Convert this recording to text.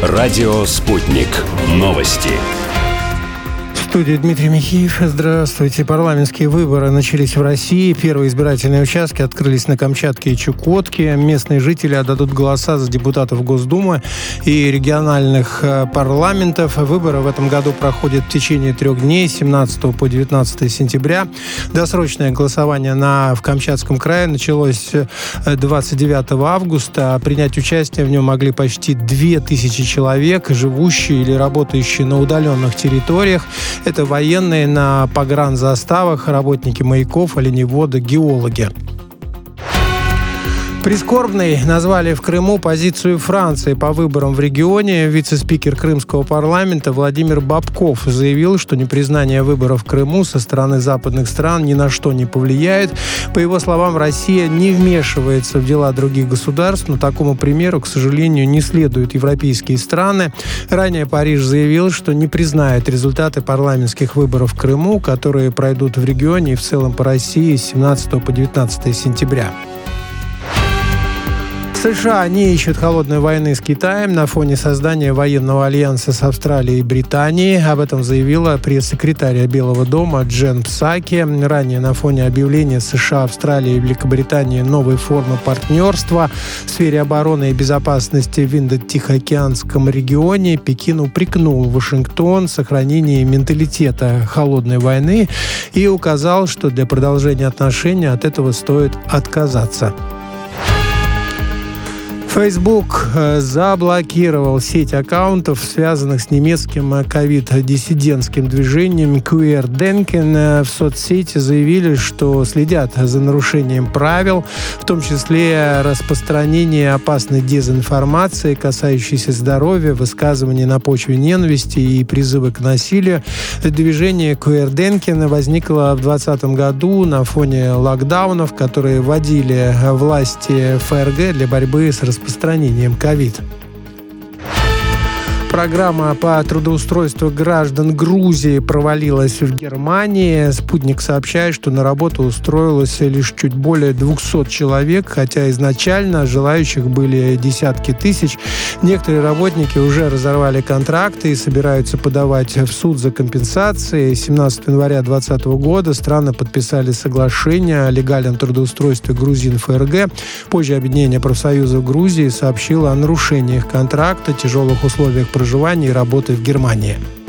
Радио «Спутник». Новости. В студии Дмитрий Михеев. Здравствуйте. Парламентские выборы начались в России. Первые избирательные участки открылись на Камчатке и Чукотке. Местные жители отдадут голоса за депутатов Госдумы и региональных парламентов. Выборы в этом году проходят в течение 3 дней, с 17 по 19 сентября. Досрочное голосование в Камчатском крае началось 29 августа. Принять участие в нем могли почти 2000 человек, живущие или работающие на удаленных территориях. Это военные на погранзаставах, работники маяков, оленеводы, геологи. Прискорбной назвали в Крыму позицию Франции по выборам в регионе. Вице-спикер Крымского парламента Владимир Бабков заявил, что непризнание выборов в Крыму со стороны западных стран ни на что не повлияет. По его словам, Россия не вмешивается в дела других государств, но такому примеру, к сожалению, не следуют европейские страны. Ранее Париж заявил, что не признает результаты парламентских выборов в Крыму, которые пройдут в регионе и в целом по России с 17 по 19 сентября. США не ищут холодной войны с Китаем на фоне создания военного альянса с Австралией и Британией. Об этом заявила пресс-секретарь Белого дома Джен Псаки. Ранее на фоне объявления США, Австралии и Великобритании новой формы партнерства в сфере обороны и безопасности в Индо-Тихоокеанском регионе Пекин упрекнул Вашингтон в сохранении менталитета холодной войны и указал, что для продолжения отношений от этого стоит отказаться. Facebook заблокировал сеть аккаунтов, связанных с немецким ковид-диссидентским движением Querdenken. В соцсети заявили, что следят за нарушением правил, в том числе распространение опасной дезинформации, касающейся здоровья, высказываний на почве ненависти и призывы к насилию. Движение Querdenken возникло в 2020 году на фоне локдаунов, которые вводили власти ФРГ для борьбы с распространением ковид. Программа по трудоустройству граждан Грузии провалилась в Германии. «Спутник» сообщает, что на работу устроилось лишь чуть более 200 человек, хотя изначально желающих были десятки тысяч. Некоторые работники уже разорвали контракты и собираются подавать в суд за компенсации. 17 января 2020 года страны подписали соглашение о легальном трудоустройстве грузин в ФРГ. Позже Объединение профсоюзов Грузии сообщило о нарушениях контракта, тяжелых условиях проживания и работы в Германии.